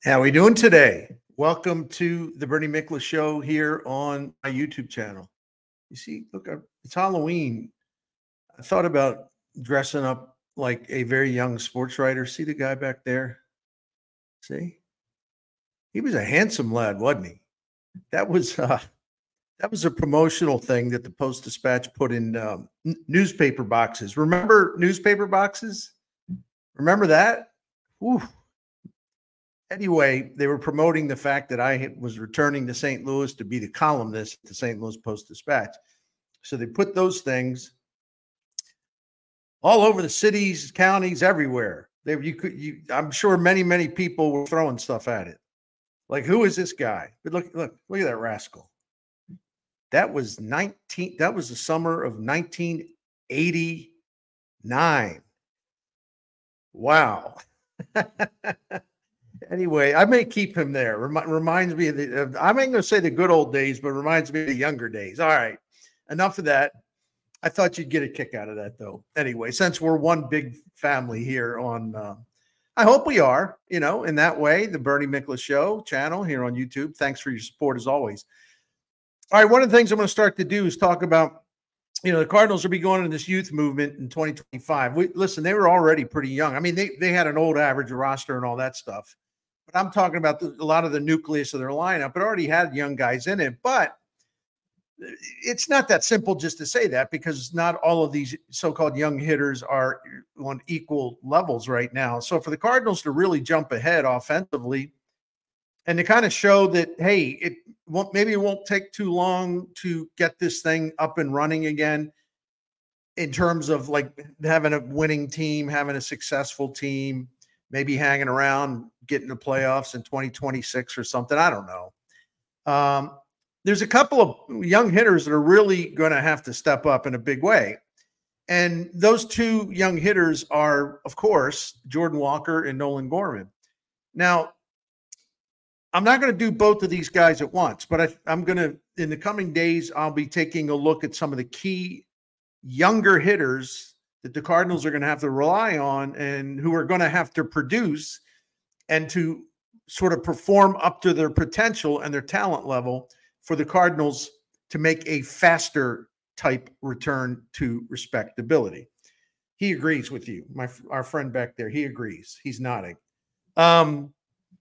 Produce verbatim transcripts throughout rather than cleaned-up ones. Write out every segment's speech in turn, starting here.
How we doing today? Welcome to the Bernie Miklasz Show here on my YouTube channel. You see, look, uh, it's Halloween. I thought about dressing up like a very young sports writer. See the guy back there? See, he was a handsome lad, wasn't he? That was uh, that was a promotional thing that the Post Dispatch put in um, n- newspaper boxes. Remember newspaper boxes? Remember that? Ooh. Anyway, they were promoting the fact that I was returning to Saint Louis to be the columnist at the Saint Louis Post-Dispatch. So they put those things all over the cities, counties, everywhere. They, you could, you, I'm sure many, many people were throwing stuff at it. Like, who is this guy? But look, look, look at that rascal. That was nineteen. That was the summer of nineteen eighty-nine. Wow. Anyway, I may keep him there. Remi- reminds me of the, of, I'm not going to say the good old days, but reminds me of the younger days. All right. Enough of that. I thought you'd get a kick out of that, though. Anyway, since we're one big family here on, uh, I hope we are, you know, in that way, the Bernie Miklasz Show channel here on YouTube. Thanks for your support as always. All right. One of the things I'm going to start to do is talk about, you know, the Cardinals will be going into this youth movement in twenty twenty-five. We, listen, they were already pretty young. I mean, they, they had an old average roster and all that stuff. But I'm talking about the, a lot of the nucleus of their lineup. It already had young guys in it, but it's not that simple just to say that, because not all of these so-called young hitters are on equal levels right now. So for the Cardinals to really jump ahead offensively and to kind of show that, hey, it won't, maybe it won't take too long to get this thing up and running again in terms of like having a winning team, having a successful team, maybe hanging around, getting the playoffs in twenty twenty-six or something. I don't know. Um, there's a couple of young hitters that are really going to have to step up in a big way. And those two young hitters are, of course, Jordan Walker and Nolan Gorman. Now, I'm not going to do both of these guys at once, but I, I'm going to, in the coming days, I'll be taking a look at some of the key younger hitters that the Cardinals are going to have to rely on and who are going to have to produce and to sort of perform up to their potential and their talent level for the Cardinals to make a faster type return to respectability. He agrees with you. My, our friend back there, he agrees. He's nodding. Um,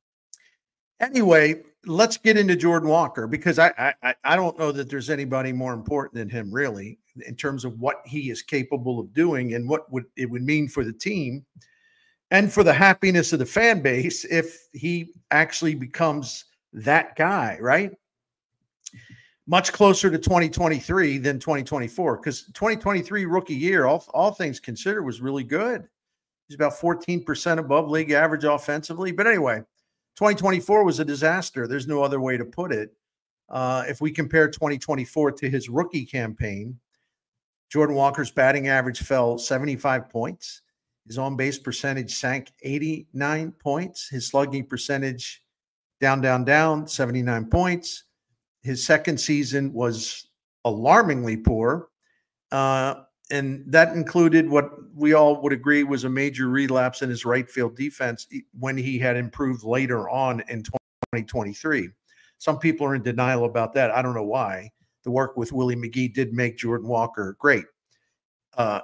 anyway, let's get into Jordan Walker, because I, I, I don't know that there's anybody more important than him, really, in terms of what he is capable of doing and what would it would mean for the team and for the happiness of the fan base if he actually becomes that guy, right? Much closer to twenty twenty-three than twenty twenty-four, because twenty twenty-three rookie year, all, all things considered, was really good. He's about fourteen percent above league average offensively. But anyway, twenty twenty-four was a disaster. There's no other way to put it. Uh, if we compare twenty twenty-four to his rookie campaign, Jordan Walker's batting average fell seventy-five points. His on-base percentage sank eighty-nine points. His slugging percentage down, down, down, seventy-nine points. His second season was alarmingly poor. Uh, and that included what we all would agree was a major relapse in his right field defense when he had improved later on in twenty twenty-three. Some people are in denial about that. I don't know why. The work with Willie McGee did make Jordan Walker great. Uh,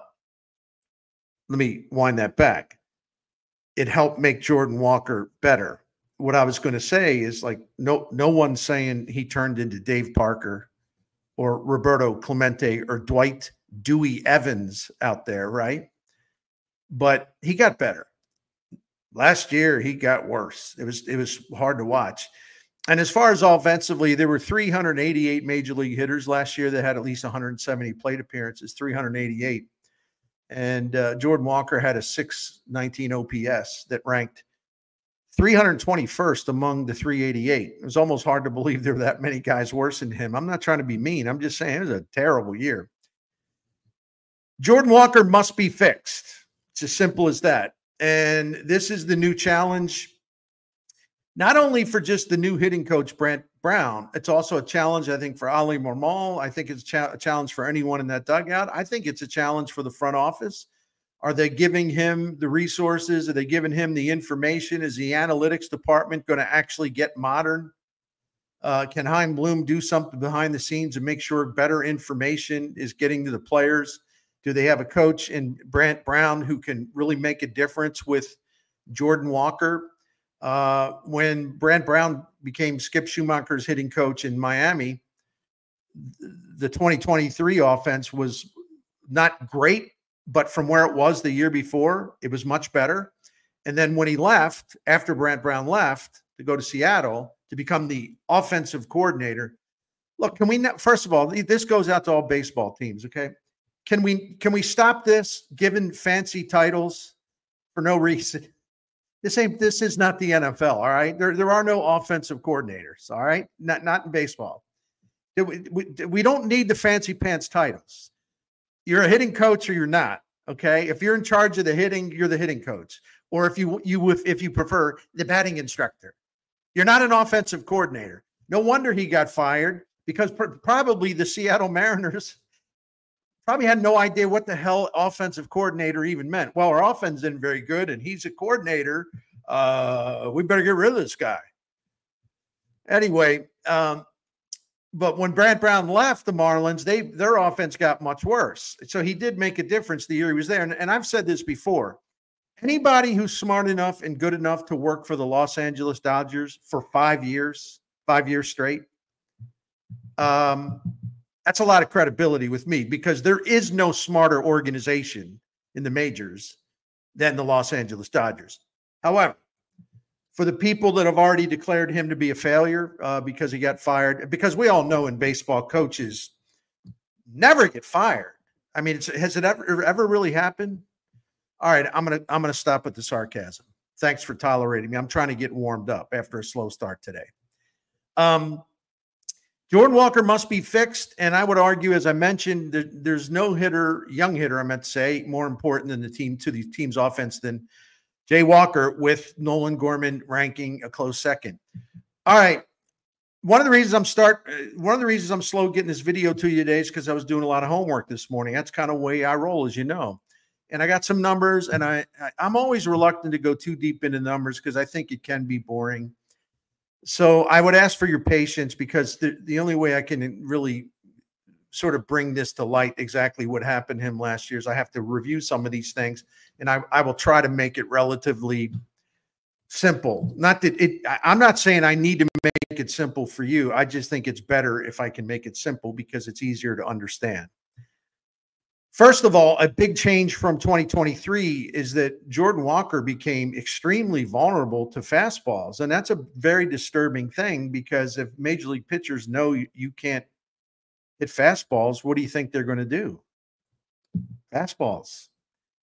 let me wind that back. It helped make Jordan Walker better. What I was going to say is, like, no, no one's saying he turned into Dave Parker or Roberto Clemente or Dwight Dewey Evans out there, right? But he got better. Last year, he got worse. It was, it was hard to watch. And as far as offensively, there were three hundred eighty-eight major league hitters last year that had at least one hundred seventy plate appearances, three hundred eighty-eight. And uh, Jordan Walker had a six nineteen O P S that ranked three hundred twenty-first among the three eighty-eight. It was almost hard to believe there were that many guys worse than him. I'm not trying to be mean. I'm just saying it was a terrible year. Jordan Walker must be fixed. It's as simple as that. And this is the new challenge, not only for just the new hitting coach, Brant Brown. It's also a challenge, I think, for Oli Marmol. I think it's cha- a challenge for anyone in that dugout. I think it's a challenge for the front office. Are they giving him the resources? Are they giving him the information? Is the analytics department going to actually get modern? Uh, can Chaim Bloom do something behind the scenes and make sure better information is getting to the players? Do they have a coach in Brant Brown who can really make a difference with Jordan Walker? Uh, when Brant Brown became Skip Schumacher's hitting coach in Miami, the twenty twenty-three offense was not great, but from where it was the year before, it was much better. And then when he left, after Brant Brown left to go to Seattle to become the offensive coordinator, look, can we, first of all, this goes out to all baseball teams, okay? Can we, can we stop this giving fancy titles for no reason? This ain't, this is not the N F L, all right? There, there are no offensive coordinators, all right? Not, not in baseball. We, we, we don't need the fancy pants titles. You're a hitting coach or you're not, okay? If you're in charge of the hitting, you're the hitting coach. Or if you, you if, if you prefer, the batting instructor. You're not an offensive coordinator. No wonder he got fired, because pr- probably the Seattle Mariners probably had no idea what the hell offensive coordinator even meant. Well, our offense isn't very good, and he's a coordinator. Uh, we better get rid of this guy. Anyway, um, but when Brant Brown left the Marlins, they their offense got much worse. So he did make a difference the year he was there. And, and I've said this before. Anybody who's smart enough and good enough to work for the Los Angeles Dodgers for five years, five years straight, um, that's a lot of credibility with me, because there is no smarter organization in the majors than the Los Angeles Dodgers. However, for the people that have already declared him to be a failure uh, because he got fired, because we all know in baseball, coaches never get fired. I mean, it's, has it ever ever really happened? All right, I'm gonna I'm gonna stop with the sarcasm. Thanks for tolerating me. I'm trying to get warmed up after a slow start today. Um, Jordan Walker must be fixed, and I would argue, as I mentioned, there, there's no hitter, young hitter, I meant to say, more important than the team to the team's offense than Jay Walker, with Nolan Gorman ranking a close second. All right. One of the reasons I'm start one of the reasons I'm slow getting this video to you today is because I was doing a lot of homework this morning. That's kind of the way I roll, as you know. And I got some numbers, and I, I I'm always reluctant to go too deep into numbers because I think it can be boring. So I would ask for your patience, because the, the only way I can really sort of bring this to light, exactly what happened to him last year, is I have to review some of these things, and I, I will try to make it relatively simple. Not that it, I'm not saying I need to make it simple for you. I just think it's better if I can make it simple, because it's easier to understand. First of all, a big change from twenty twenty-three is that Jordan Walker became extremely vulnerable to fastballs. And that's a very disturbing thing, because if major league pitchers know you, you can't hit fastballs, what do you think they're going to do? Fastballs.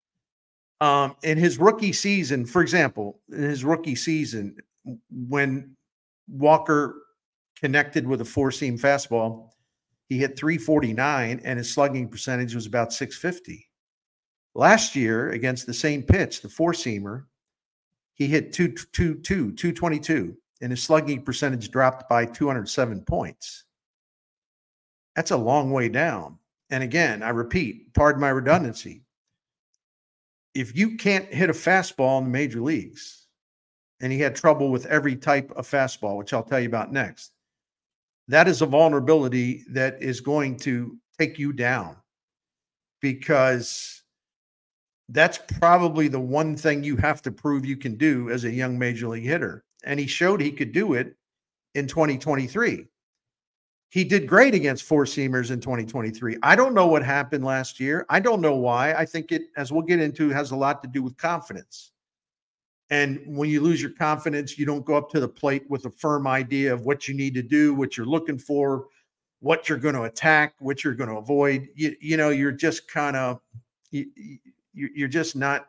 Um, in his rookie season, for example, in his rookie season, when Walker connected with a four-seam fastball, he hit three forty-nine, and his slugging percentage was about six fifty. Last year, against the same pitch, the four-seamer, he hit two twenty-two, and his slugging percentage dropped by two hundred seven points. That's a long way down. And again, I repeat, pardon my redundancy, if you can't hit a fastball in the major leagues, and he had trouble with every type of fastball, which I'll tell you about next, that is a vulnerability that is going to take you down, because that's probably the one thing you have to prove you can do as a young major league hitter. And he showed he could do it in twenty twenty-three. He did great against four-seamers in twenty twenty-three. I don't know what happened last year. I don't know why. I think it, as we'll get into, has a lot to do with confidence. And when you lose your confidence, you don't go up to the plate with a firm idea of what you need to do, what you're looking for, what you're going to attack, what you're going to avoid. You, you know, you're just kind of, you, you're just not,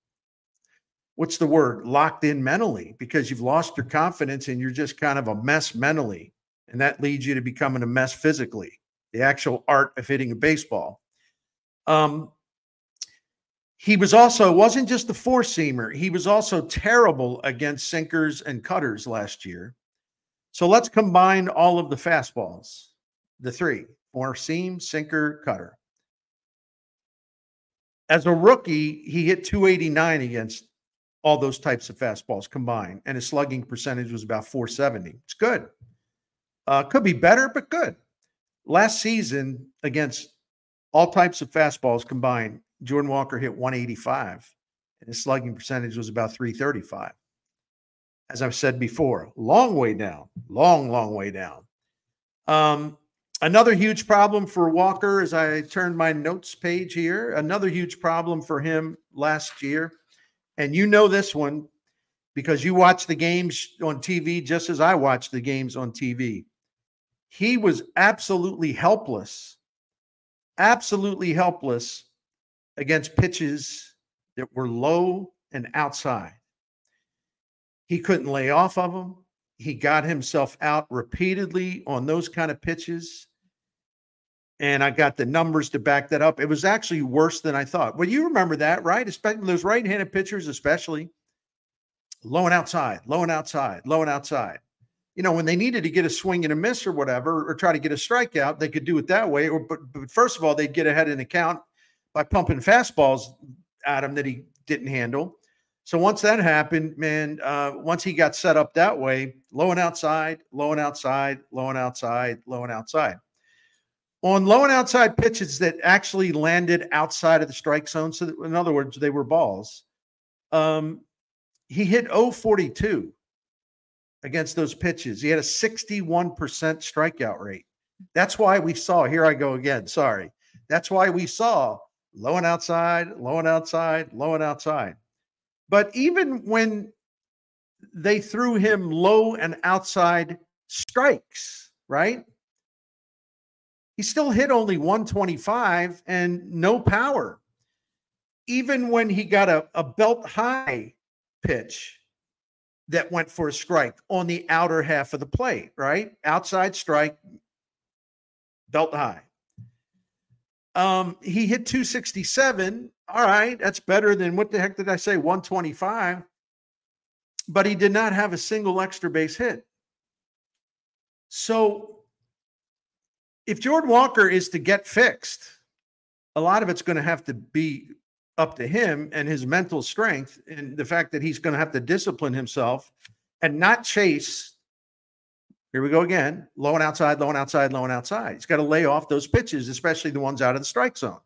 what's the word, locked in mentally, because you've lost your confidence and you're just kind of a mess mentally. And that leads you to becoming a mess physically, the actual art of hitting a baseball. Um, He was also, wasn't just the four-seamer. He was also terrible against sinkers and cutters last year. So let's combine all of the fastballs, the three, four-seam, sinker, cutter. As a rookie, he hit two eighty-nine against all those types of fastballs combined, and his slugging percentage was about four seventy. It's good. Uh, could be better, but good. Last season, against all types of fastballs combined, Jordan Walker hit one eighty-five, and his slugging percentage was about three thirty-five. As I've said before, long way down, long, long way down. Um, another huge problem for Walker, as I turned my notes page here, another huge problem for him last year, and you know this one because you watch the games on T V just as I watch the games on T V. He was absolutely helpless, absolutely helpless against pitches that were low and outside. He couldn't lay off of them. He got himself out repeatedly on those kind of pitches. And I got the numbers to back that up. It was actually worse than I thought. Well, you remember that, right? Especially those right-handed pitchers, especially low and outside, low and outside, low and outside. You know, when they needed to get a swing and a miss or whatever, or try to get a strikeout, they could do it that way. Or, but, but first of all, they'd get ahead in the count by pumping fastballs at him that he didn't handle. So once that happened, man, uh, once he got set up that way, low and outside, low and outside, low and outside, low and outside. On low and outside pitches that actually landed outside of the strike zone, so that, in other words, they were balls, um, he hit oh forty-two against those pitches. He had a sixty-one percent strikeout rate. That's why we saw, here I go again, sorry. That's why we saw low and outside, low and outside, low and outside. But even when they threw him low and outside strikes, right? He still hit only one twenty-five and no power. Even when he got a, a belt high pitch that went for a strike on the outer half of the plate, right? Outside strike, belt high. Um, he hit two sixty-seven. All right, that's better than, what the heck did I say, one twenty-five. But he did not have a single extra base hit. So if Jordan Walker is to get fixed, a lot of it's going to have to be up to him and his mental strength, and the fact that he's going to have to discipline himself and not chase. Here we go again. Low and outside, low and outside, low and outside. He's got to lay off those pitches, especially the ones out of the strike zone.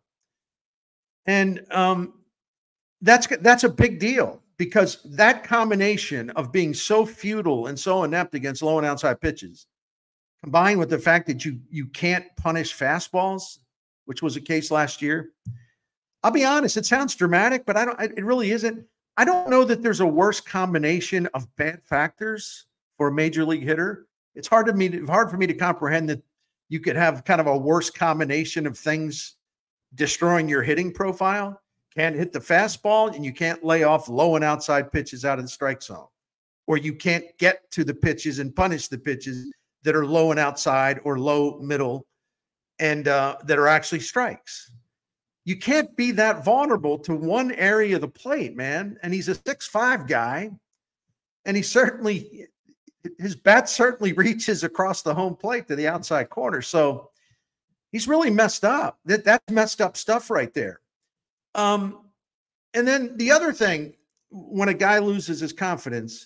And um, that's, that's a big deal, because that combination of being so futile and so inept against low and outside pitches, combined with the fact that you, you can't punish fastballs, which was the case last year. I'll be honest, it sounds dramatic, but I don't, it really isn't. I don't know that there's a worse combination of bad factors for a major league hitter. It's hard to me, hard for me to comprehend that you could have kind of a worse combination of things destroying your hitting profile. Can't hit the fastball, and you can't lay off low and outside pitches out of the strike zone, or you can't get to the pitches and punish the pitches that are low and outside or low middle and uh, that are actually strikes. You can't be that vulnerable to one area of the plate, man. And he's a six five guy, and he certainly, his bat certainly reaches across the home plate to the outside corner. So he's really messed up. That that's messed up stuff right there. Um, and then the other thing, when a guy loses his confidence,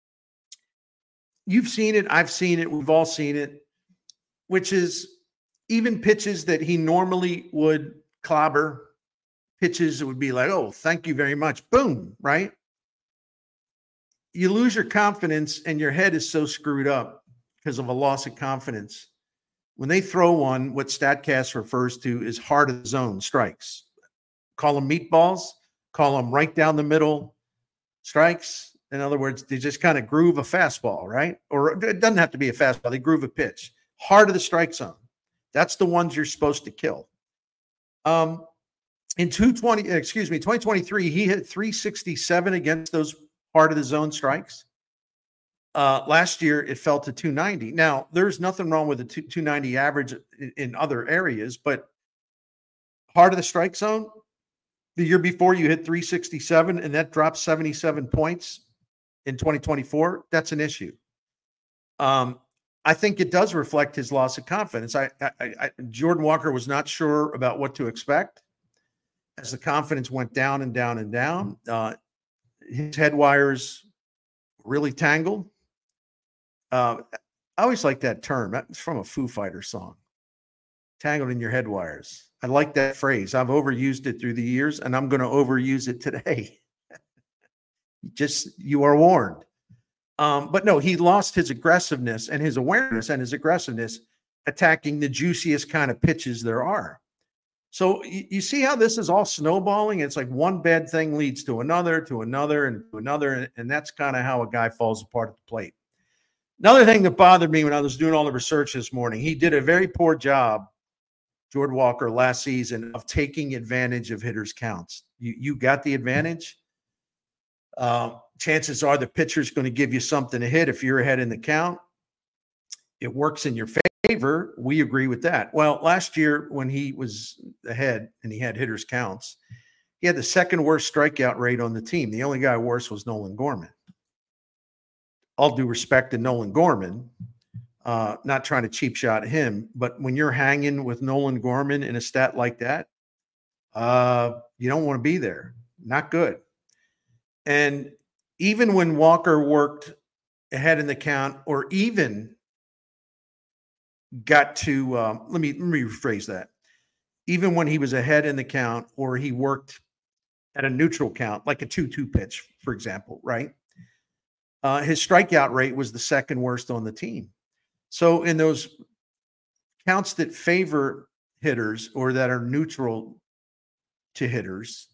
you've seen it, I've seen it, we've all seen it, which is even pitches that he normally would clobber, pitches that would be like, oh, thank you very much, boom, right? You lose your confidence and your head is so screwed up because of a loss of confidence. When they throw one, what StatCast refers to is heart of the zone strikes. Call them meatballs, call them right down the middle strikes. In other words, they just kind of groove a fastball, right? Or it doesn't have to be a fastball. They groove a pitch. Heart of the strike zone. That's the ones you're supposed to kill. Um, in two twenty, excuse me, twenty twenty-three, he hit three sixty-seven against those heart of the zone strikes. Uh, last year, it fell to two ninety. Now, there's nothing wrong with the two ninety average in, in other areas, but heart of the strike zone, the year before you hit three sixty-seven, and that dropped seventy-seven points in twenty twenty-four. That's an issue. Um, I think it does reflect his loss of confidence. I, I, I, Jordan Walker was not sure about what to expect. as the confidence went down and down and down, uh, his head wires really tangled. Uh, I always like that term. It's from a Foo Fighters song. Tangled in your head wires. I like that phrase. I've overused it through the years, and I'm going to overuse it today. Just, you are warned. Um, but no, he lost his aggressiveness and his awareness and his aggressiveness attacking the juiciest kind of pitches there are. So you, you see how this is all snowballing? It's like one bad thing leads to another, to another, and to another. And, and that's kind of how a guy falls apart at the plate. Another thing that bothered me when I was doing all the research this morning, he did a very poor job, Jordan Walker, last season of taking advantage of hitters' counts. You, you got the advantage. Uh, chances are the pitcher's going to give you something to hit if you're ahead in the count. It works in your favor. We agree with that. Well, last year when he was ahead and he had hitters' counts, he had the second worst strikeout rate on the team. The only guy worse was Nolan Gorman. All due respect to Nolan Gorman, uh, not trying to cheap shot him, but when you're hanging with Nolan Gorman in a stat like that, uh, you don't want to be there. Not good. And even when Walker worked ahead in the count, or even got to, uh, let me let me rephrase that. Even when he was ahead in the count, or he worked at a neutral count, like a two two pitch, for example, right? Uh, his strikeout rate was the second worst on the team. So in those counts that favor hitters or that are neutral to hitters,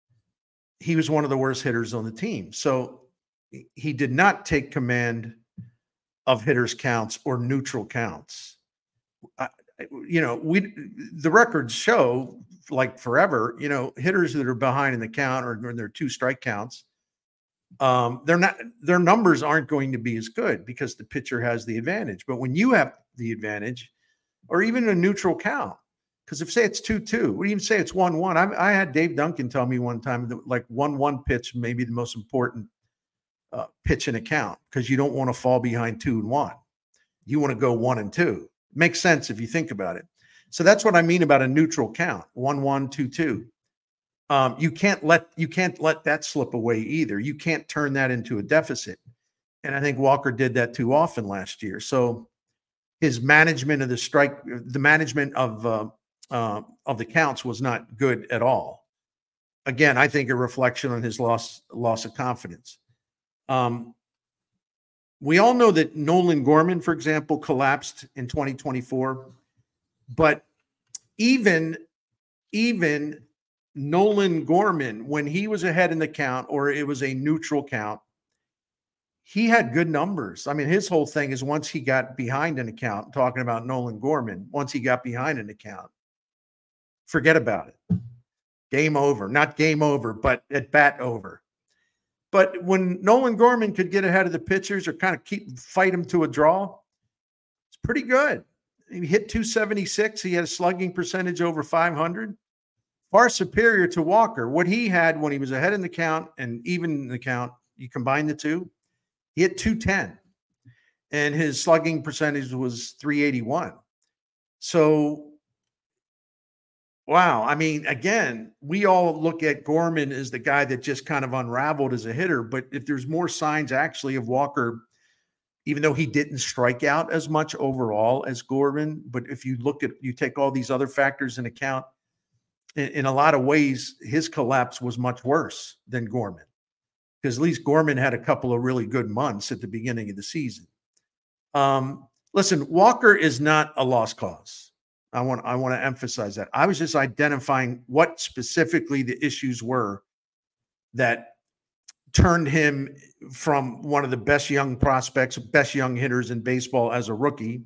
he was one of the worst hitters on the team. So he did not take command of hitters' counts or neutral counts. I, you know, we the records show, like forever, you know, hitters that are behind in the count or in their two strike counts, um, they're not, their numbers aren't going to be as good because the pitcher has the advantage. But when you have the advantage, or even a neutral count, because if say it's two two, we even say it's one one. I, I had Dave Duncan tell me one time that like one one pitch may be the most important uh, pitch in a count, because you don't want to fall behind two and one. You want to go one and two. It makes sense if you think about it. So that's what I mean about a neutral count, one one, two two. Um, you can't let you can't let that slip away either. You can't turn that into a deficit. And I think Walker did that too often last year. So his management of the strike, the management of uh, uh, of the counts was not good at all. Again, I think a reflection on his loss loss of confidence. Um, we all know that Nolan Gorman, for example, collapsed in twenty twenty-four, but even even Nolan Gorman, when he was ahead in the count or it was a neutral count, he had good numbers. I mean, his whole thing is once he got behind an account, talking about Nolan Gorman, once he got behind an account, forget about it. Game over. Not game over, but at bat over. But when Nolan Gorman could get ahead of the pitchers or kind of keep fight him to a draw, it's pretty good. He hit two seventy-six. He had a slugging percentage over five hundred. Far superior to Walker. What he had when he was ahead in the count and even in the count, you combine the two, he hit two ten. And his slugging percentage was three eighty-one. So, wow. I mean, again, we all look at Gorman as the guy that just kind of unraveled as a hitter. But if there's more signs actually of Walker, even though he didn't strike out as much overall as Gorman, but if you look at, you take all these other factors in account, in, in a lot of ways, his collapse was much worse than Gorman, because at least Gorman had a couple of really good months at the beginning of the season. Um, listen, Walker is not a lost cause. I want I want to emphasize that. I was just identifying what specifically the issues were that turned him from one of the best young prospects, best young hitters in baseball as a rookie,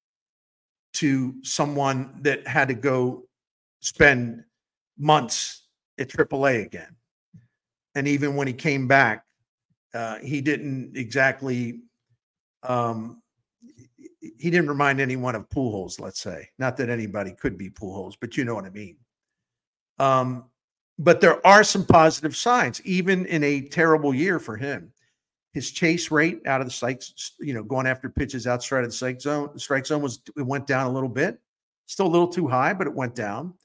to someone that had to go spend months at triple A again. And even when he came back, uh, he didn't exactly um, he didn't remind anyone of Pujols, let's say. Not that anybody could be Pujols, but you know what I mean. Um, but there are some positive signs, even in a terrible year for him. His chase rate out of the strike, you know, going after pitches outside of the strike zone, strike zone was, it went down a little bit. Still a little too high, but it went down.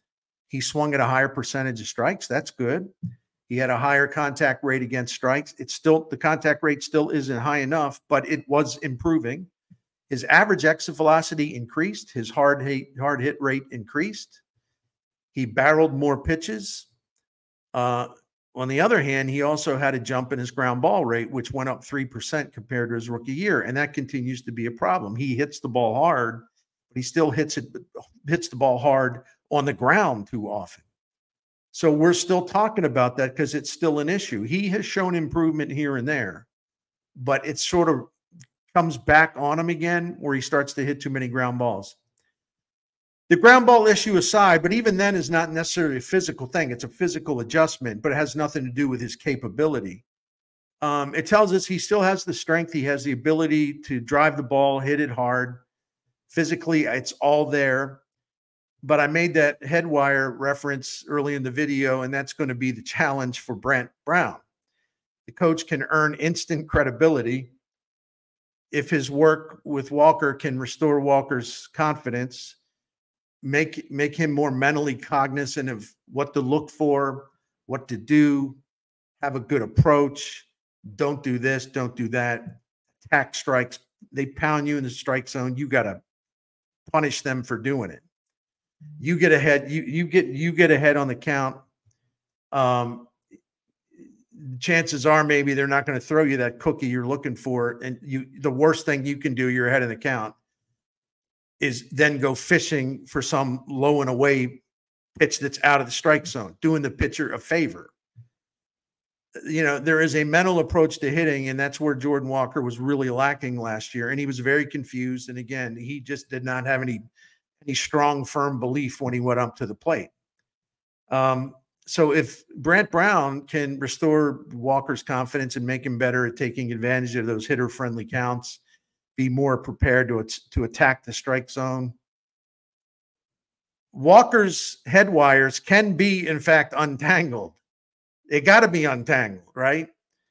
He swung at a higher percentage of strikes. That's good. He had a higher contact rate against strikes. It's still, the contact rate still isn't high enough, but it was improving. His average exit velocity increased. His hard hit, hard hit rate increased. He barreled more pitches. Uh, on the other hand, he also had a jump in his ground ball rate, which went up three percent compared to his rookie year. And that continues to be a problem. He hits the ball hard, but he still hits it, hits the ball hard on the ground too often. So we're still talking about that because it's still an issue. He has shown improvement here and there, but it sort of comes back on him again where he starts to hit too many ground balls. The ground ball issue aside, but even then is not necessarily a physical thing. It's a physical adjustment, but it has nothing to do with his capability. Um, it tells us he still has the strength. He has the ability to drive the ball, hit it hard. Physically, it's all there. But I made that headwire reference early in the video, and that's going to be the challenge for Brant Brown. The coach can earn instant credibility if his work with Walker can restore Walker's confidence, make, make him more mentally cognizant of what to look for, what to do, have a good approach. Don't do this, don't do that. Attack strikes. They pound you in the strike zone. You got to punish them for doing it. You get ahead, you you get you get ahead on the count. Um, chances are maybe they're not going to throw you that cookie you're looking for. And you the worst thing you can do, you're ahead of the count, is then go fishing for some low and away pitch that's out of the strike zone, doing the pitcher a favor. You know, there is a mental approach to hitting, and that's where Jordan Walker was really lacking last year. And he was very confused. And again, he just did not have any any strong, firm belief when he went up to the plate. Um, so if Brant Brown can restore Walker's confidence and make him better at taking advantage of those hitter-friendly counts, be more prepared to, to attack the strike zone, Walker's head wires can be, in fact, untangled. They got to be untangled, right?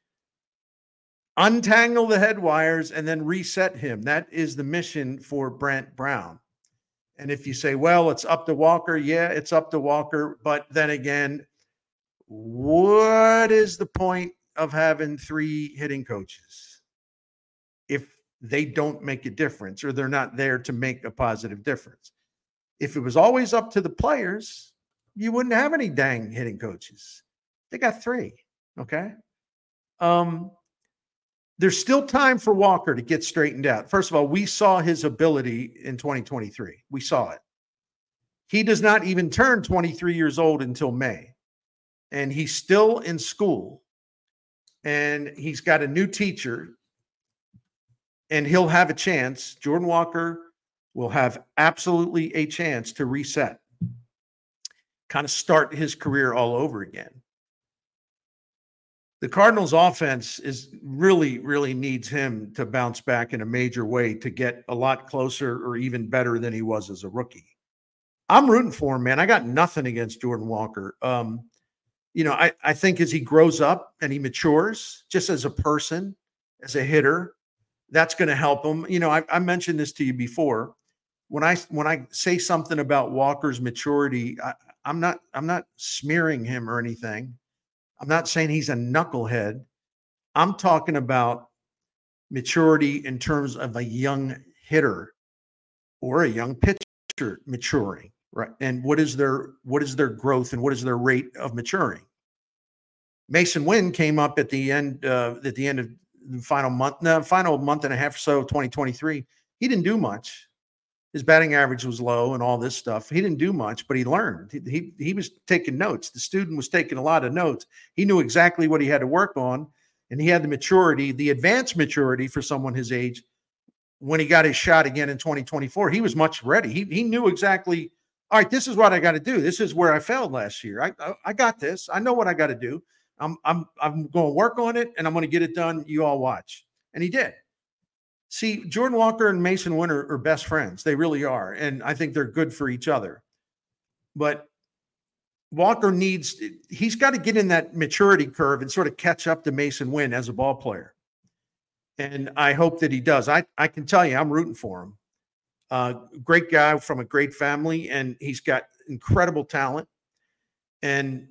Untangle the head wires and then reset him. That is the mission for Brant Brown. And if you say, well, it's up to Walker, yeah, it's up to Walker. But then again, what is the point of having three hitting coaches if they don't make a difference or they're not there to make a positive difference? If it was always up to the players, you wouldn't have any dang hitting coaches. They got three, okay? Um, There's still time for Walker to get straightened out. First of all, we saw his ability in twenty twenty-three. We saw it. He does not even turn twenty-three years old until May. And he's still in school. And he's got a new teacher. And he'll have a chance. Jordan Walker will have absolutely a chance to reset. Kind of start his career all over again. The Cardinals offense is really, really needs him to bounce back in a major way to get a lot closer or even better than he was as a rookie. I'm rooting for him, man. I got nothing against Jordan Walker. Um, you know, I, I think as he grows up and he matures just as a person, as a hitter, that's going to help him. You know, I, I mentioned this to you before. When I when I say something about Walker's maturity, I, I'm not I'm not smearing him or anything. I'm not saying he's a knucklehead. I'm talking about maturity in terms of a young hitter or a young pitcher maturing, right? And what is their what is their growth and what is their rate of maturing? Masyn Winn came up at the end uh, at the end of the final month, no, final month and a half or so of twenty twenty-three. He didn't do much. His batting average was low and all this stuff. He didn't do much, but he learned. He, he, he was taking notes. The student was taking a lot of notes. He knew exactly what he had to work on, and he had the maturity, the advanced maturity for someone his age. When he got his shot again in twenty twenty-four, he was much ready. He, he knew exactly, all right, this is what I got to do. This is where I failed last year. I, I, I got this. I know what I got to do. I'm, I'm, I'm going to work on it, and I'm going to get it done. You all watch. And he did. See, Jordan Walker and Masyn Winn are, are best friends. They really are. And I think they're good for each other. But Walker needs, he's got to get in that maturity curve and sort of catch up to Masyn Winn as a ball player. And I hope that he does. I, I can tell you, I'm rooting for him. Uh, great guy from a great family, and he's got incredible talent. And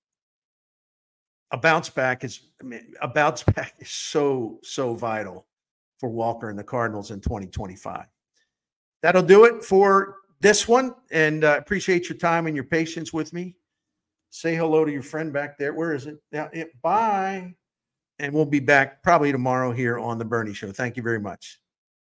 a bounce back is, I mean, a bounce back is so, so vital for Walker and the Cardinals in twenty twenty-five. That'll do it for this one. And uh, appreciate your time and your patience with me. Say hello to your friend back there. Where is it? Yeah, it bye. And we'll be back probably tomorrow here on The Bernie Show. Thank you very much.